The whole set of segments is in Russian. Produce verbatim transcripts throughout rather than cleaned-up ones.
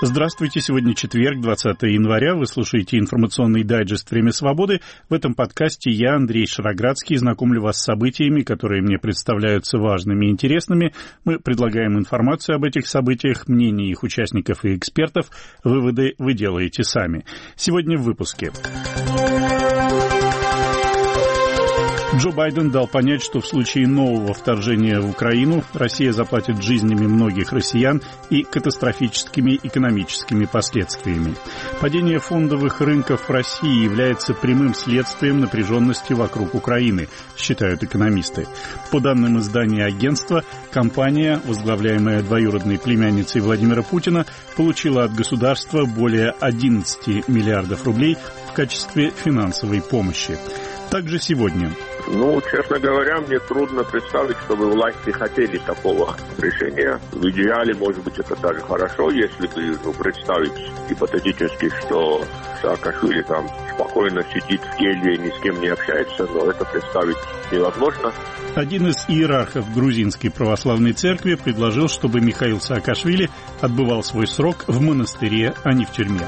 Здравствуйте, сегодня четверг, двадцатое января. Вы слушаете информационный дайджест «Время свободы». В этом подкасте я, Андрей Шароградский, знакомлю вас с событиями, которые мне представляются важными и интересными. Мы предлагаем информацию об этих событиях, мнения их участников и экспертов. Выводы вы делаете сами. Сегодня в выпуске. Джо Байден дал понять, что в случае нового вторжения в Украину Россия заплатит жизнями многих россиян и катастрофическими экономическими последствиями. Падение фондовых рынков в России является прямым следствием напряженности вокруг Украины, считают экономисты. По данным издания агентства, компания, возглавляемая двоюродной племянницей Владимира Путина, получила от государства более одиннадцать миллиардов рублей в качестве финансовой помощи. Также сегодня. Ну, честно говоря, мне трудно представить, чтобы власти хотели такого решения. В идеале, может быть, это даже хорошо, если бы ну, представить гипотетически, что Саакашвили там спокойно сидит в келье и ни с кем не общается, но это представить невозможно. Один из иерархов грузинской православной церкви предложил, чтобы Михаил Саакашвили отбывал свой срок в монастыре, а не в тюрьме.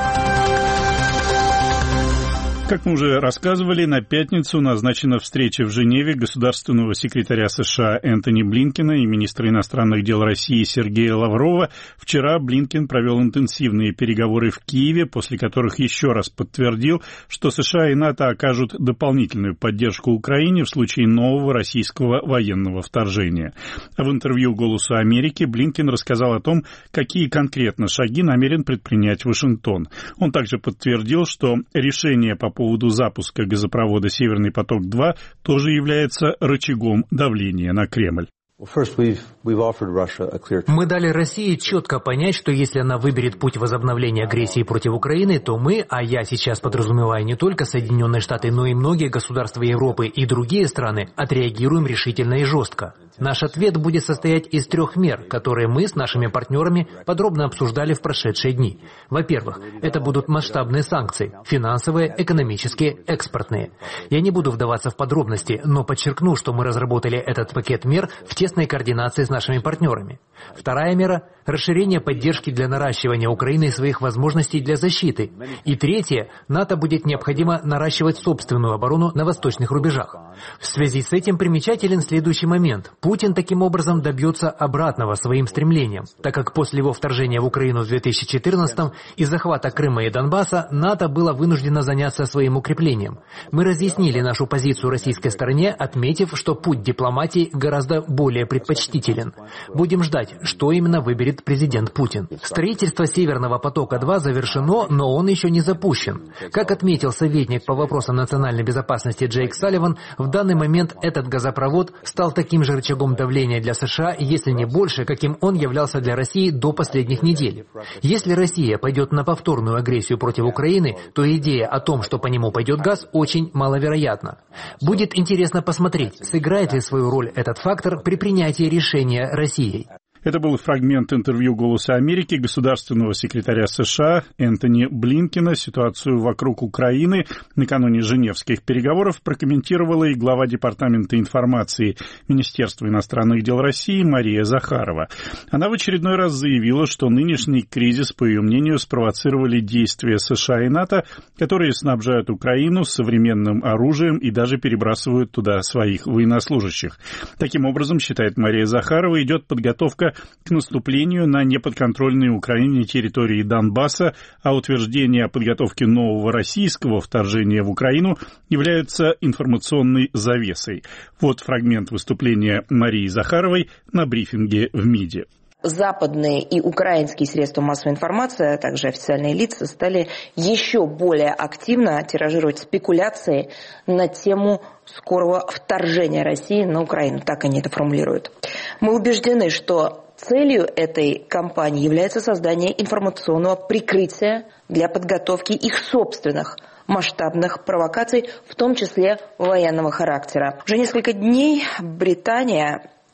Как мы уже рассказывали, на пятницу назначена встреча в Женеве государственного секретаря США Энтони Блинкена и министра иностранных дел России Сергея Лаврова. Вчера Блинкен провел интенсивные переговоры в Киеве, после которых еще раз подтвердил, что США и НАТО окажут дополнительную поддержку Украине в случае нового российского военного вторжения. А в интервью «Голосу Америки» Блинкен рассказал о том, какие конкретно шаги намерен предпринять Вашингтон. Он также подтвердил, что решение по по поводу запуска газопровода «Северный поток-два» тоже является рычагом давления на Кремль. Мы дали России четко понять, что если она выберет путь возобновления агрессии против Украины, то мы, а я сейчас подразумеваю не только Соединенные Штаты, но и многие государства Европы и другие страны, отреагируем решительно и жестко. Наш ответ будет состоять из трех мер, которые мы с нашими партнерами подробно обсуждали в прошедшие дни. Во-первых, это будут масштабные санкции – финансовые, экономические, экспортные. Я не буду вдаваться в подробности, но подчеркну, что мы разработали этот пакет мер в тесной координации с нашими партнерами. Вторая мера – расширение поддержки для наращивания Украины своих возможностей для защиты. И третье – НАТО будет необходимо наращивать собственную оборону на восточных рубежах. В связи с этим примечателен следующий момент. Путин таким образом добьется обратного своим стремлениям, так как после его вторжения в Украину в две тысячи четырнадцатом и захвата Крыма и Донбасса НАТО было вынуждено заняться своим укреплением. Мы разъяснили нашу позицию российской стороне, отметив, что путь дипломатии гораздо более предпочтителен. Будем ждать, что именно выберет президент Путин. Строительство «Северного потока-два» завершено, но он еще не запущен. Как отметил советник по вопросам национальной безопасности Джейк Салливан, в данный момент этот газопровод стал таким же рычагом давления для США, если не больше, каким он являлся для России до последних недель. Если Россия пойдет на повторную агрессию против Украины, то идея о том, что по нему пойдет газ, очень маловероятна. Будет интересно посмотреть, сыграет ли свою роль этот фактор при принятии решения Россией. Это был фрагмент интервью «Голоса Америки» государственного секретаря США Энтони Блинкена. Ситуацию вокруг Украины накануне женевских переговоров прокомментировала и глава Департамента информации Министерства иностранных дел России Мария Захарова. Она в очередной раз заявила, что нынешний кризис, по ее мнению, спровоцировали действия США и НАТО, которые снабжают Украину современным оружием и даже перебрасывают туда своих военнослужащих. Таким образом, считает Мария Захарова, идет подготовка к наступлению на неподконтрольные Украине территории Донбасса, а утверждение о подготовке нового российского вторжения в Украину является информационной завесой. Вот фрагмент выступления Марии Захаровой на брифинге в МИДе. Западные и украинские средства массовой информации, а также официальные лица стали еще более активно тиражировать спекуляции на тему скорого вторжения России на Украину. Так они это формулируют. Мы убеждены, что целью этой кампании является создание информационного прикрытия для подготовки их собственных масштабных провокаций, в том числе военного характера. Уже несколько дней Британия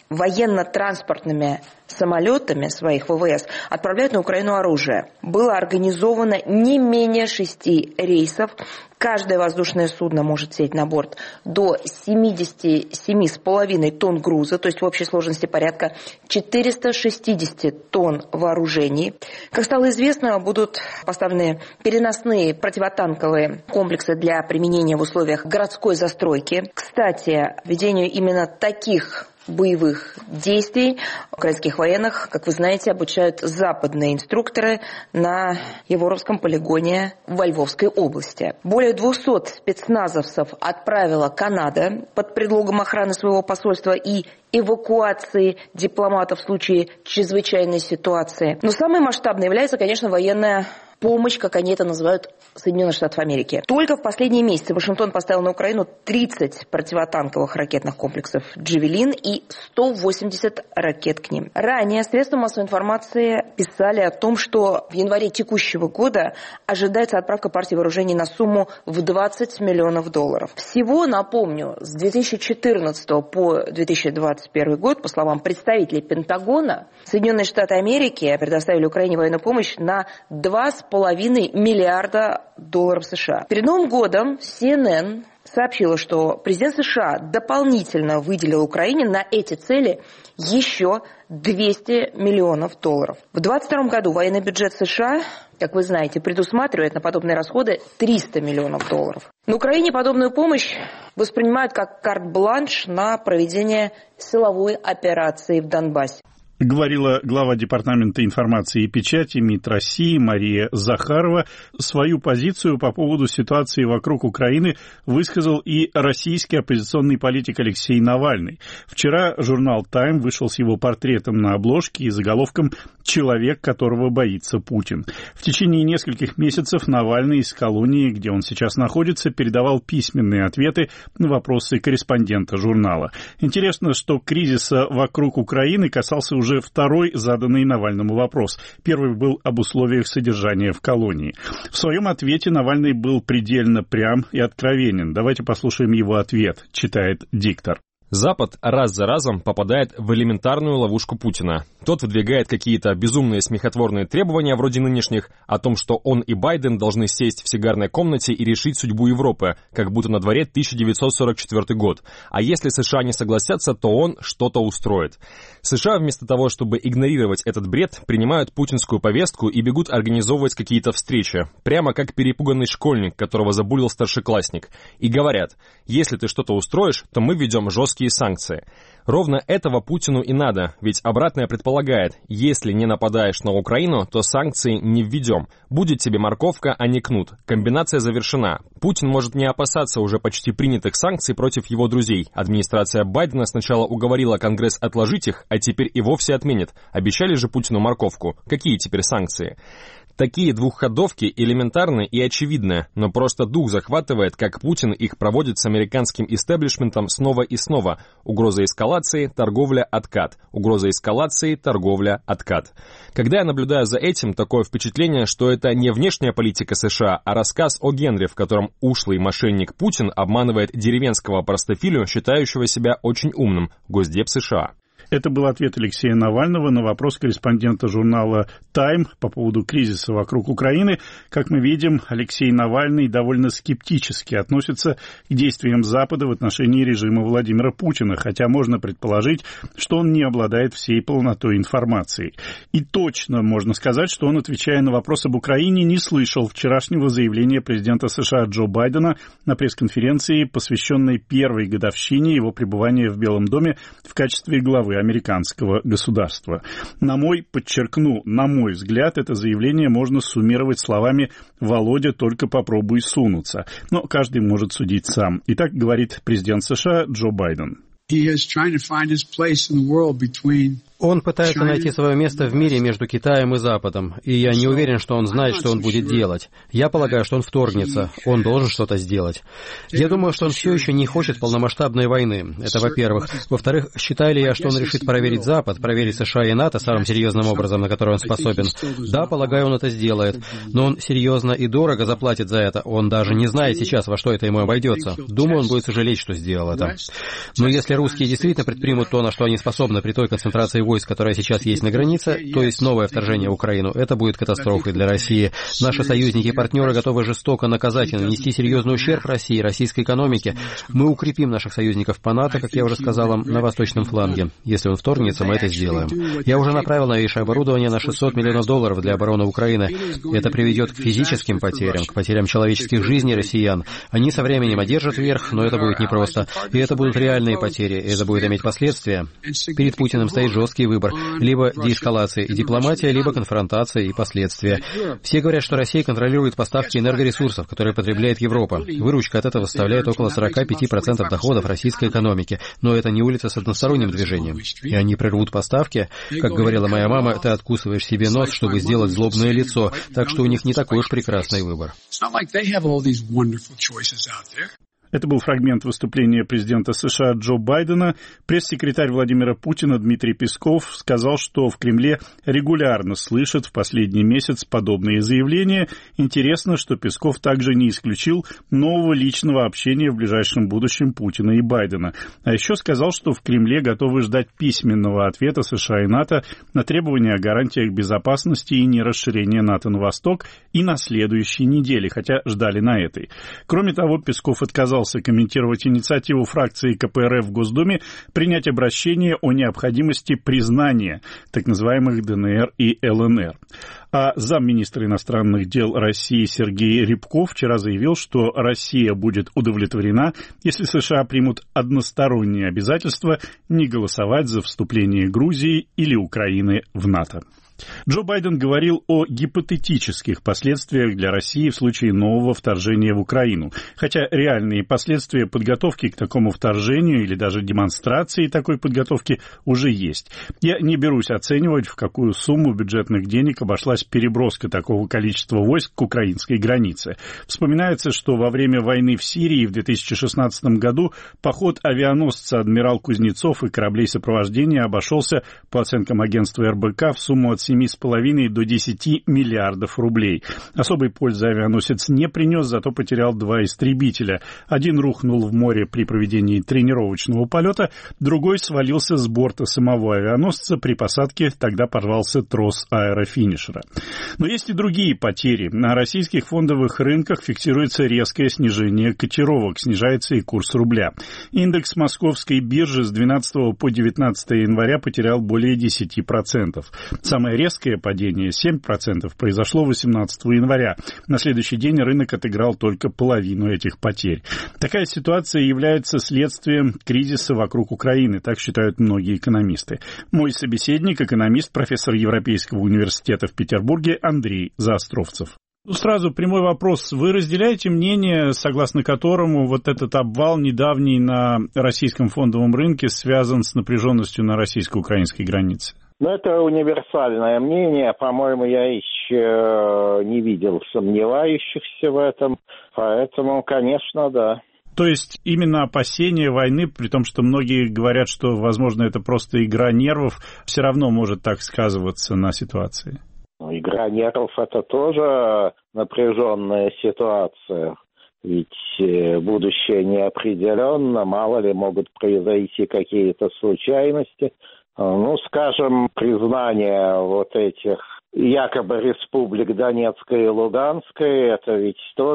военно-транспортными самолетами своих ВВС отправляют на Украину оружие. Было организовано не менее шести рейсов. Каждое воздушное судно может сесть на борт до семьдесят семь с половиной тонн груза, то есть в общей сложности порядка четыреста шестьдесят тонн вооружений. Как стало известно, будут поставлены переносные противотанковые комплексы для применения в условиях городской застройки. Кстати, ведению именно таких боевых действий украинских военных, как вы знаете, обучают западные инструкторы на Егоровском полигоне во Львовской области. Более двухсот спецназовцев отправила Канада под предлогом охраны своего посольства и эвакуации дипломатов в случае чрезвычайной ситуации. Но самой масштабной является, конечно, военная помощь, как они это называют, Соединенных Штатов Америки. Только в последние месяцы Вашингтон поставил на Украину тридцать противотанковых ракетных комплексов «Джавелин» и сто восемьдесят ракет к ним. Ранее средства массовой информации писали о том, что в январе текущего года ожидается отправка партии вооружений на сумму в двадцать миллионов долларов. Всего, напомню, с две тысячи четырнадцатого по две тысячи двадцать первый год, по словам представителей Пентагона, Соединенные Штаты Америки предоставили Украине военную помощь на два с половиной миллиарда долларов США. Перед Новым годом си эн эн сообщила, что президент США дополнительно выделил Украине на эти цели еще двести миллионов долларов. В две тысячи двадцать втором году военный бюджет США, как вы знаете, предусматривает на подобные расходы триста миллионов долларов. На Украине подобную помощь воспринимают как карт-бланш на проведение силовой операции в Донбассе. Говорила глава Департамента информации и печати МИД России Мария Захарова. Свою позицию по поводу ситуации вокруг Украины высказал и российский оппозиционный политик Алексей Навальный. Вчера журнал «Тайм» вышел с его портретом на обложке и заголовком «Человек, которого боится Путин». В течение нескольких месяцев Навальный из колонии, где он сейчас находится, передавал письменные ответы на вопросы корреспондента журнала. Интересно, что кризиса вокруг Украины касался уже второй заданный Навальному вопрос. Первый был об условиях содержания в колонии. В своем ответе Навальный был предельно прям и откровенен. Давайте послушаем его ответ, читает диктор. Запад раз за разом попадает в элементарную ловушку Путина. Тот выдвигает какие-то безумные смехотворные требования вроде нынешних о том, что он и Байден должны сесть в сигарной комнате и решить судьбу Европы, как будто на дворе тысяча девятьсот сорок четвёртый год. А если США не согласятся, то он что-то устроит. США вместо того, чтобы игнорировать этот бред, принимают путинскую повестку и бегут организовывать какие-то встречи, прямо как перепуганный школьник, которого забулил старшеклассник, и говорят: если ты что-то устроишь, то мы введем жесткие санкции. Ровно этого Путину и надо, ведь обратное предполагает: если не нападаешь на Украину, то санкции не введем. Будет тебе морковка, а не кнут. Комбинация завершена. Путин может не опасаться уже почти принятых санкций против его друзей. Администрация Байдена сначала уговорила Конгресс отложить их, а теперь и вовсе отменит. Обещали же Путину морковку. Какие теперь санкции? Такие двухходовки элементарны и очевидны, но просто дух захватывает, как Путин их проводит с американским истеблишментом снова и снова. Угроза эскалации, торговля, откат. Угроза эскалации, торговля, откат. Когда я наблюдаю за этим, такое впечатление, что это не внешняя политика США, а рассказ о Генри, в котором ушлый мошенник Путин обманывает деревенского простофилю, считающего себя очень умным, Госдеп США. Это был ответ Алексея Навального на вопрос корреспондента журнала «Тайм» по поводу кризиса вокруг Украины. Как мы видим, Алексей Навальный довольно скептически относится к действиям Запада в отношении режима Владимира Путина, хотя можно предположить, что он не обладает всей полнотой информации. И точно можно сказать, что он, отвечая на вопрос об Украине, не слышал вчерашнего заявления президента США Джо Байдена на пресс-конференции, посвященной первой годовщине его пребывания в Белом доме в качестве главы американского государства. На мой, подчеркну, на мой взгляд, это заявление можно суммировать словами «Володя, только попробуй сунуться». Но каждый может судить сам. Итак, говорит президент США Джо Байден. Он пытается найти свое место в мире между Китаем и Западом, и я не уверен, что он знает, что он будет делать. Я полагаю, что он вторгнется, он должен что-то сделать. Я думаю, что он все еще не хочет полномасштабной войны. Это во-первых. Во-вторых, считаю ли я, что он решит проверить Запад, проверить США и НАТО самым серьезным образом, на который он способен? Да, полагаю, он это сделает. Но он серьезно и дорого заплатит за это. Он даже не знает сейчас, во что это ему обойдется. Думаю, он будет сожалеть, что сделал это. Но если русские действительно предпримут то, на что они способны при той концентрации войск, которая сейчас есть на границе, то есть новое вторжение в Украину, это будет катастрофой для России. Наши союзники и партнеры готовы жестоко наказать и нанести серьезный ущерб России и российской экономике. Мы укрепим наших союзников по НАТО, как я уже сказал вам, на восточном фланге. Если он вторгнется, мы это сделаем. Я уже направил новейшее оборудование на шестьсот миллионов долларов для обороны Украины. Это приведет к физическим потерям, к потерям человеческих жизней россиян. Они со временем одержат верх, но это будет непросто. И это будут реальные потери, и это будет иметь последствия. Перед Путиным стоит жесткий выбор. Либо деэскалация и дипломатия, либо конфронтация и последствия. Все говорят, что Россия контролирует поставки энергоресурсов, которые потребляет Европа. Выручка от этого составляет около сорок пять процентов доходов российской экономики. Но это не улица с односторонним движением. И они прервут поставки. Как говорила моя мама, ты откусываешь себе нос, чтобы сделать злобное лицо. Так что у них не такой уж прекрасный выбор. Это был фрагмент выступления президента США Джо Байдена. Пресс-секретарь Владимира Путина Дмитрий Песков сказал, что в Кремле регулярно слышат в последний месяц подобные заявления. Интересно, что Песков также не исключил нового личного общения в ближайшем будущем Путина и Байдена. А еще сказал, что в Кремле готовы ждать письменного ответа США и НАТО на требования о гарантиях безопасности и нерасширения НАТО на восток и на следующей неделе, хотя ждали на этой. Кроме того, Песков отказался комментировать инициативу фракции ка пэ эр эф в Госдуме принять обращение о необходимости признания так называемых дэ эн эр и эл эн эр. А замминистра иностранных дел России Сергей Рябков вчера заявил, что Россия будет удовлетворена, если США примут односторонние обязательства не голосовать за вступление Грузии или Украины в НАТО. Джо Байден говорил о гипотетических последствиях для России в случае нового вторжения в Украину, хотя реальные последствия подготовки к такому вторжению или даже демонстрации такой подготовки уже есть. Я не берусь оценивать, в какую сумму бюджетных денег обошлась переброска такого количества войск к украинской границе. Вспоминается, что во время войны в Сирии в две тысячи шестнадцатом году поход авианосца «Адмирал Кузнецов» и кораблей сопровождения обошелся, по оценкам агентства эр бэ ка, в сумму от семи с половиной до десяти миллиардов рублей. Особой пользы авианосец не принес, зато потерял два истребителя. Один рухнул в море при проведении тренировочного полета, другой свалился с борта самого авианосца при посадке, тогда порвался трос аэрофинишера. Но есть и другие потери. На российских фондовых рынках фиксируется резкое снижение котировок, снижается и курс рубля. Индекс московской биржи с двенадцатого по девятнадцатое января потерял более десять процентов. Самое резкое падение, семь процентов, произошло восемнадцатого января. На следующий день рынок отыграл только половину этих потерь. Такая ситуация является следствием кризиса вокруг Украины, так считают многие экономисты. Мой собеседник, экономист, профессор Европейского университета в Петербурге Андрей Заостровцев. Ну, сразу прямой вопрос. Вы разделяете мнение, согласно которому вот этот обвал недавний на российском фондовом рынке связан с напряженностью на российско-украинской границе? Ну, это универсальное мнение. По-моему, я еще не видел сомневающихся в этом. Поэтому, конечно, да. То есть именно опасение войны, при том, что многие говорят, что, возможно, это просто игра нервов, все равно может так сказываться на ситуации? Игра нервов – это тоже напряженная ситуация. Ведь будущее неопределенно, мало ли могут произойти какие-то случайности. Ну, скажем, признание вот этих якобы республик Донецкой и Луганской, это ведь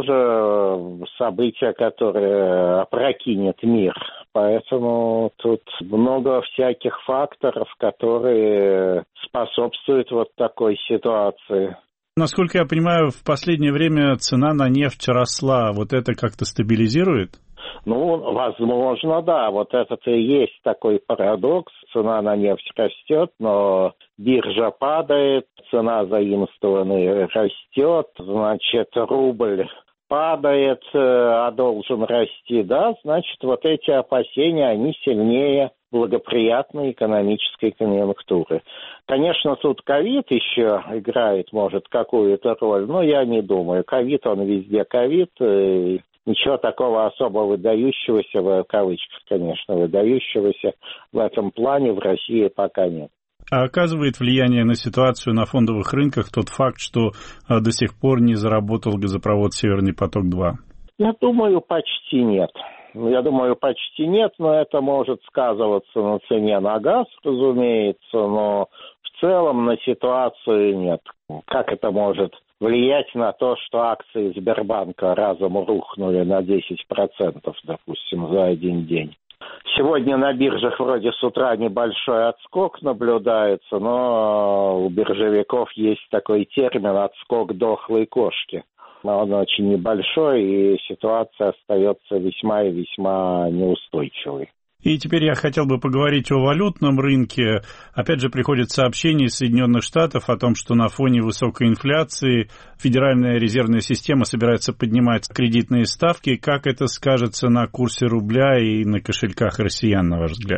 тоже событие, которое опрокинет мир. Поэтому тут много всяких факторов, которые способствуют вот такой ситуации. Насколько я понимаю, в последнее время цена на нефть росла. Вот это как-то стабилизирует? Ну, возможно, да. Вот это-то и есть такой парадокс. Цена на нефть растет, но биржа падает, цена заимствованной растет, значит, рубль падает, а должен расти, да, значит, вот эти опасения, они сильнее. благоприятной экономической конъюнктуры. Конечно, тут ковид еще играет, может, какую-то роль, но я не думаю. Ковид, он везде ковид, и ничего такого особо выдающегося, в кавычках, конечно, выдающегося в этом плане в России пока нет. А оказывает влияние на ситуацию на фондовых рынках тот факт, что до сих пор не заработал газопровод «Северный поток-два»? Я думаю, почти нет. Я думаю, почти нет, но это может сказываться на цене на газ, разумеется, но в целом на ситуацию нет. Как это может влиять на то, что акции Сбербанка разом рухнули на десять процентов, допустим, за один день? Сегодня на биржах вроде с утра небольшой отскок наблюдается, но у биржевиков есть такой термин «отскок дохлой кошки». Он очень небольшой, и ситуация остается весьма и весьма неустойчивой. И теперь я хотел бы поговорить о валютном рынке. Опять же, приходят сообщения из Соединенных Штатов о том, что на фоне высокой инфляции Федеральная резервная система собирается поднимать кредитные ставки. Как это скажется на курсе рубля и на кошельках россиян, на ваш взгляд?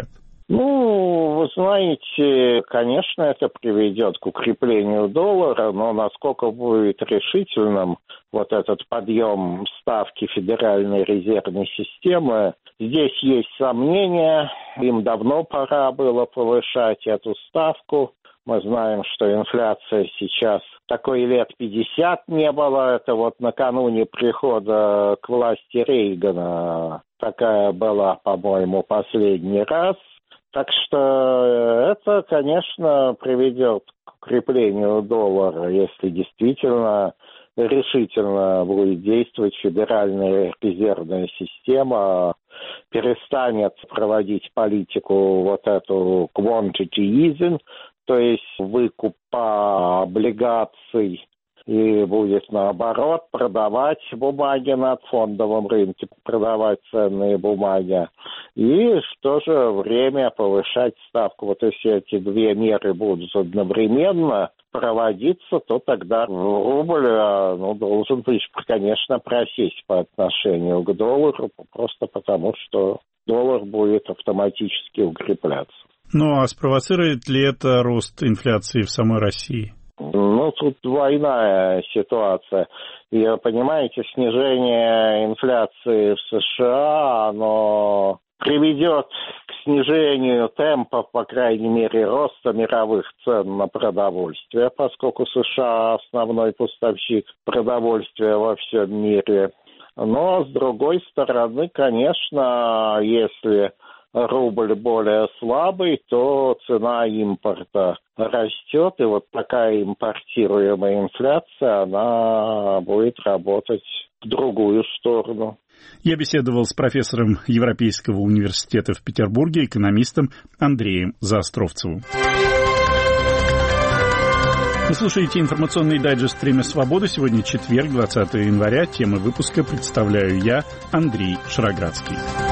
Ну, вы знаете, конечно, это приведет к укреплению доллара, но насколько будет решительным вот этот подъем ставки Федеральной резервной системы, здесь есть сомнения. Им давно пора было повышать эту ставку. Мы знаем, что инфляция сейчас такой лет пятьдесят не было. Это вот накануне прихода к власти Рейгана такая была, по-моему, последний раз. Так что это, конечно, приведет к укреплению доллара, если действительно решительно будет действовать Федеральная резервная система, перестанет проводить политику вот эту quantity easing, то есть выкупа облигаций, и будет, наоборот, продавать бумаги на фондовом рынке, продавать ценные бумаги, и в то же время повышать ставку. Вот если эти две меры будут одновременно проводиться, то тогда рубль ну, должен, конечно, просесть по отношению к доллару, просто потому что доллар будет автоматически укрепляться. Ну, а спровоцирует ли это рост инфляции в самой России? Ну, тут двойная ситуация. И, понимаете, снижение инфляции в США, оно приведет к снижению темпов, по крайней мере, роста мировых цен на продовольствие, поскольку США основной поставщик продовольствия во всем мире. Но, с другой стороны, конечно, если рубль более слабый, то цена импорта растет, и вот такая импортируемая инфляция, она будет работать в другую сторону. Я беседовал с профессором Европейского университета в Петербурге, экономистом Андреем Заостровцевым. Вы слушаете информационный дайджест «Время свободы». Сегодня четверг, двадцатого января. Темы выпуска представляю я, Андрей Шароградский.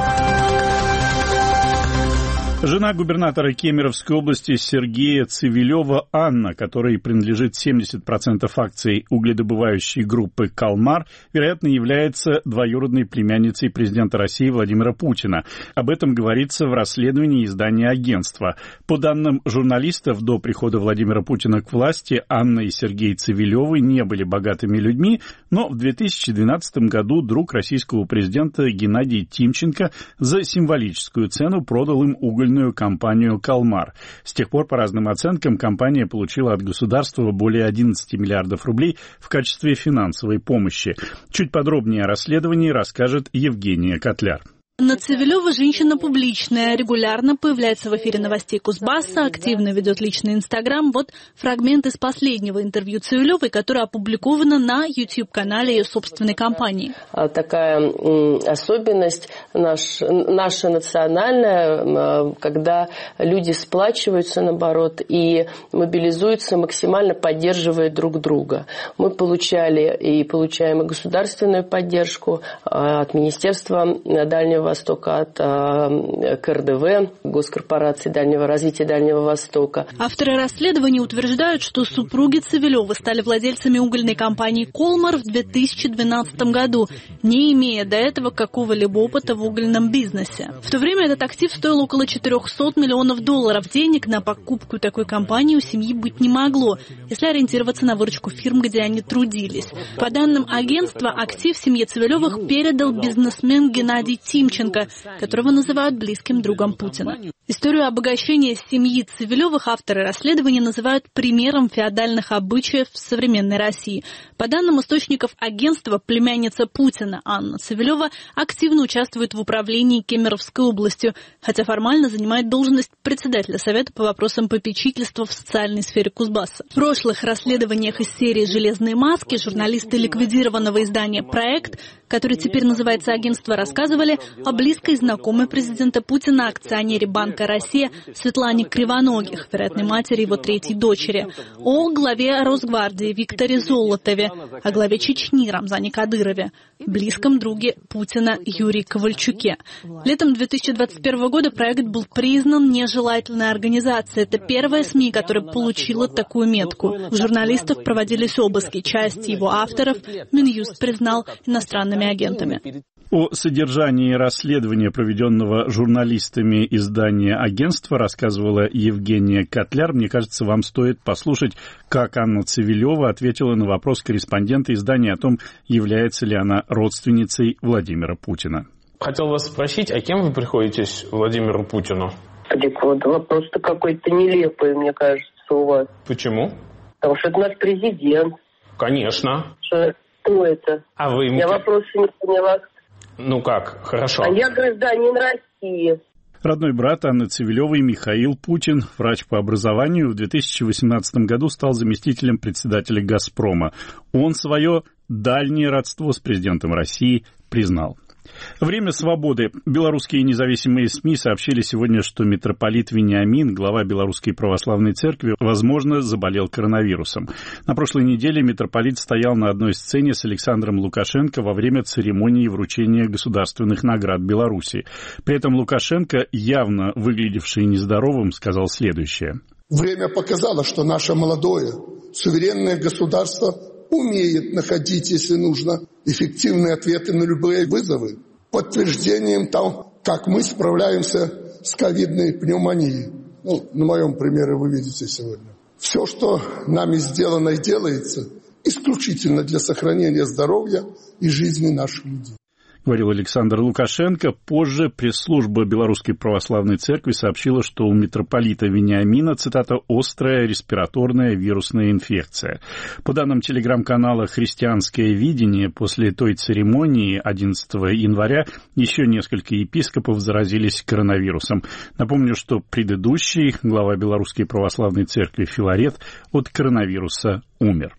Жена губернатора Кемеровской области Сергея Цивилева Анна, которой принадлежит семьдесят процентов акций угледобывающей группы «Калмар», вероятно, является двоюродной племянницей президента России Владимира Путина. Об этом говорится в расследовании издания «Агентство». По данным журналистов, до прихода Владимира Путина к власти Анна и Сергей Цивилевы не были богатыми людьми, но в две тысячи двенадцатом году друг российского президента Геннадий Тимченко за символическую цену продал им угольную компанию «Калмар». С тех пор, по разным оценкам, компания получила от государства более одиннадцати миллиардов рублей в качестве финансовой помощи. Чуть подробнее о расследовании расскажет Евгения Котляр. Анна Цивилева женщина публичная, регулярно появляется в эфире новостей Кузбасса, активно ведет личный инстаграм. Вот фрагмент из последнего интервью Цивилевой, которое опубликовано на YouTube-канале ее собственной компании. Такая особенность наш, наша национальная, когда люди сплачиваются, наоборот, и мобилизуются, максимально поддерживая друг друга. Мы получали и получаем и государственную поддержку от Министерства дальнего Востока, от ка эр дэ вэ, Госкорпорации Дальнего развития Дальнего Востока. Авторы расследования утверждают, что супруги Цивилевы стали владельцами угольной компании «Колмар» в две тысячи двенадцатом году, не имея до этого какого-либо опыта в угольном бизнесе. В то время этот актив стоил около четырехсот миллионов долларов. Денег на покупку такой компании у семьи быть не могло, если ориентироваться на выручку фирм, где они трудились. По данным агентства, актив семье Цивилевых передал бизнесмен Геннадий Тимченко, которого называют близким другом Путина. Историю обогащения семьи Цивилевых авторы расследования называют примером феодальных обычаев в современной России. По данным источников агентства, племянница Путина Анна Цивилева активно участвует в управлении Кемеровской областью, хотя формально занимает должность председателя Совета по вопросам попечительства в социальной сфере Кузбасса. В прошлых расследованиях из серии «Железные маски» журналисты ликвидированного издания «Проект», который теперь называется агентство, рассказывали о близкой знакомой президента Путина, акционере Банка Россия Светлане Кривоногих, вероятной матери его третьей дочери, о главе Росгвардии Викторе Золотове, о главе Чечни Рамзане Кадырове, близком друге Путина Юрии Ковальчуке. Летом две тысячи двадцать первого года проект был признан нежелательной организацией. Это первая СМИ, которая получила такую метку. У журналистов проводились обыски. Часть его авторов Минюст признал иностранными агентами. О содержании расследования, проведенного журналистами издания агентства, рассказывала Евгения Котляр. Мне кажется, вам стоит послушать, как Анна Цивилева ответила на вопрос корреспондента издания о том, является ли она родственницей Владимира Путина. Хотел вас спросить, а кем вы приходитесь Владимиру Путину? Адекватно. Вопрос-то какой-то нелепый, мне кажется, у вас. Почему? Потому что это наш президент. Конечно. Что, кто это? А вы... Я вопросы не поняла. Ну как, хорошо. А я гражданин России. Родной брат Анны Цивилевой Михаил Путин, врач по образованию, в две тысячи восемнадцатом году стал заместителем председателя «Газпрома». Он свое дальнее родство с президентом России признал. Время свободы. Белорусские независимые СМИ сообщили сегодня, что митрополит Вениамин, глава Белорусской православной церкви, возможно, заболел коронавирусом. На прошлой неделе митрополит стоял на одной сцене с Александром Лукашенко во время церемонии вручения государственных наград Беларуси. При этом Лукашенко, явно выглядевший нездоровым, сказал следующее. Время показало, что наше молодое, суверенное государство умеет находить, если нужно, эффективные ответы на любые вызовы. Подтверждением того, как мы справляемся с ковидной пневмонией. Ну, на моем примере вы видите сегодня. Все, что нами сделано и делается, исключительно для сохранения здоровья и жизни наших людей. Говорил Александр Лукашенко. Позже пресс-служба Белорусской православной церкви сообщила, что у митрополита Вениамина, цитата, «острая респираторная вирусная инфекция». По данным телеграм-канала «Христианское видение», после той церемонии одиннадцатого января еще несколько епископов заразились коронавирусом. Напомню, что предыдущий глава Белорусской православной церкви Филарет от коронавируса умер.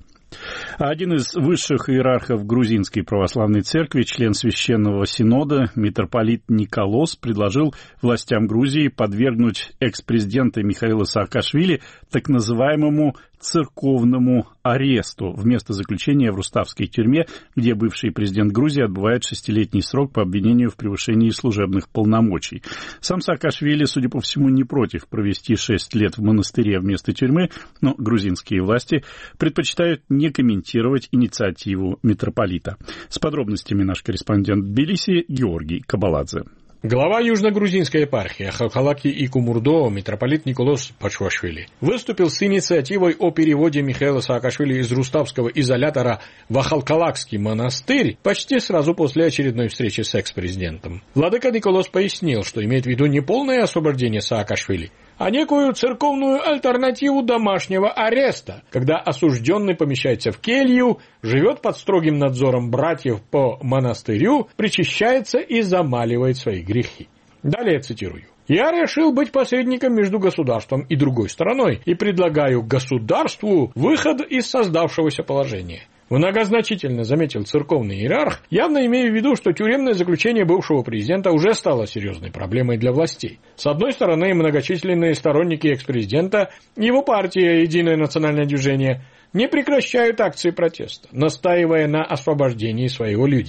А один из высших иерархов грузинской православной церкви, член Священного Синода, митрополит Николос, предложил властям Грузии подвергнуть экс-президента Михаила Саакашвили так называемому церковному аресту вместо заключения в Руставской тюрьме, где бывший президент Грузии отбывает шестилетний срок по обвинению в превышении служебных полномочий. Сам Саакашвили, судя по всему, не против провести шесть лет в монастыре вместо тюрьмы, но грузинские власти предпочитают не комментировать инициативу митрополита. С подробностями наш корреспондент в Тбилиси Георгий Кабаладзе. Глава южногрузинской епархии Халхалаки и Кумурдо, митрополит Николос Пачуашвили, выступил с инициативой о переводе Михаила Саакашвили из руставского изолятора в Ахалкалакский монастырь почти сразу после очередной встречи с экс-президентом. Владыка Николос пояснил, что имеет в виду не полное освобождение Саакашвили, а некую церковную альтернативу домашнего ареста, когда осужденный помещается в келью, живет под строгим надзором братьев по монастырю, причащается и замаливает свои грехи. Далее цитирую. «Я решил быть посредником между государством и другой стороной и предлагаю государству выход из создавшегося положения». Многозначительно заметил церковный иерарх, явно имея в виду, что тюремное заключение бывшего президента уже стало серьезной проблемой для властей. С одной стороны, многочисленные сторонники экс-президента, его партия «Единое национальное движение» не прекращают акции протеста, настаивая на освобождении своего лидера.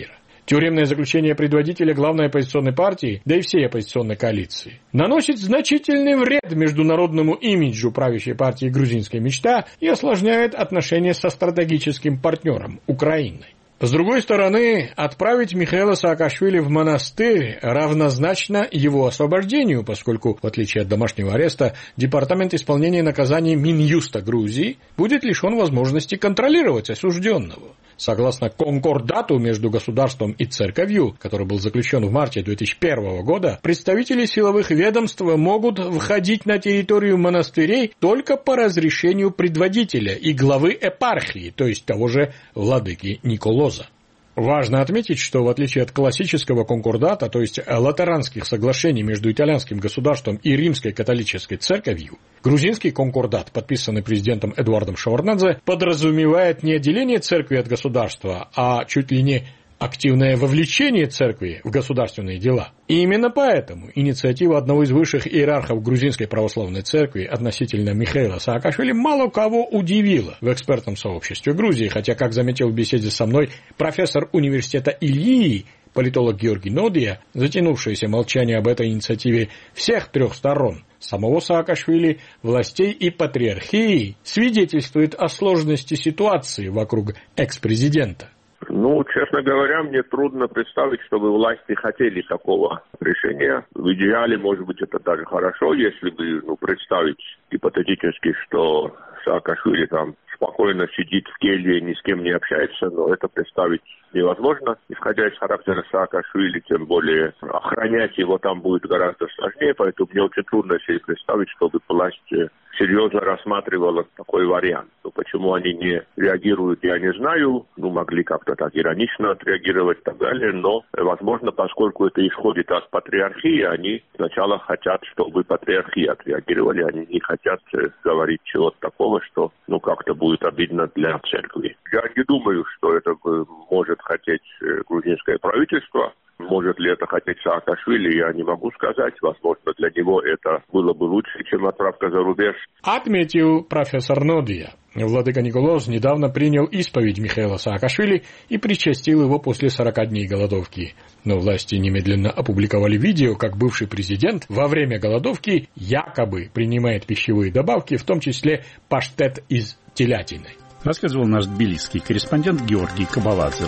Тюремное заключение предводителя главной оппозиционной партии, да и всей оппозиционной коалиции, наносит значительный вред международному имиджу правящей партии «Грузинская мечта» и осложняет отношения со стратегическим партнером Украиной. С другой стороны, отправить Михаила Саакашвили в монастырь равнозначно его освобождению, поскольку, в отличие от домашнего ареста, Департамент исполнения наказаний Минюста Грузии будет лишен возможности контролировать осужденного. Согласно конкордату между государством и церковью, который был заключен в марте две тысячи первого года, представители силовых ведомств могут входить на территорию монастырей только по разрешению предводителя и главы епархии, то есть того же владыки Николоза. Важно отметить, что в отличие от классического конкордата, то есть латеранских соглашений между итальянским государством и римской католической церковью, грузинский конкордат, подписанный президентом Эдуардом Шеварднадзе, подразумевает не отделение церкви от государства, а чуть ли не активное вовлечение церкви в государственные дела. И именно поэтому инициатива одного из высших иерархов грузинской православной церкви относительно Михаила Саакашвили мало кого удивила в экспертном сообществе Грузии, хотя, как заметил в беседе со мной профессор университета Ильи, политолог Георгий Нодия, затянувшееся молчание об этой инициативе всех трех сторон, самого Саакашвили, властей и патриархии, свидетельствует о сложности ситуации вокруг экс-президента. Ну, честно говоря, мне трудно представить, чтобы власти хотели такого решения. В идеале, может быть, это даже хорошо, если бы ну, представить гипотетически, что Саакашвили там спокойно сидит в келье и ни с кем не общается, но это представить невозможно. Исходя из характера Саакашвили, тем более охранять его там будет гораздо сложнее, поэтому мне очень трудно себе представить, чтобы власть серьезно рассматривала такой вариант. Но почему они не реагируют, я не знаю. Ну, могли как-то так иронично отреагировать и так далее, но, возможно, поскольку это исходит от патриархии, они сначала хотят, чтобы патриархия отреагировали, они не хотят говорить чего-то такого, что, ну, как-то будет обидно для церкви. Я не думаю, что это может хотеть грузинское правительство. Может ли это хотеть Саакашвили, я не могу сказать. Возможно, для него это было бы лучше, чем отправка за рубеж. Отметил профессор Нодия. Владыка Николоз недавно принял исповедь Михаила Саакашвили и причастил его после сорока дней голодовки. Но власти немедленно опубликовали видео, как бывший президент во время голодовки якобы принимает пищевые добавки, в том числе паштет из телятины. Рассказывал наш тбилисский корреспондент Георгий Кабаладзе.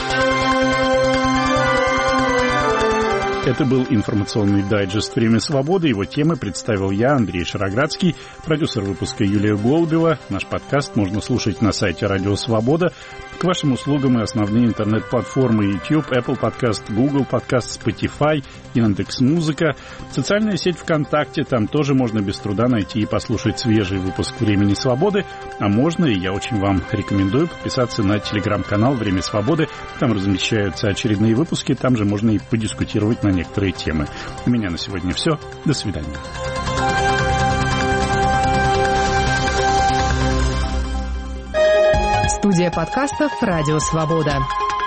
Это был информационный дайджест «Время свободы». Его темы представил я, Андрей Шароградский, продюсер выпуска Юлия Голубева. Наш подкаст можно слушать на сайте Радио Свобода. К вашим услугам и основные интернет-платформы YouTube, Apple Podcast, Google Podcast, Spotify, Яндекс.Музыка. Социальная сеть ВКонтакте, там тоже можно без труда найти и послушать свежий выпуск «Времени свободы». А можно, и я очень вам рекомендую, подписаться на телеграм-канал «Время свободы». Там размещаются очередные выпуски, там же можно и подискутировать на некоторые темы. У меня на сегодня все. До свидания. Студия подкастов «Радио Свобода».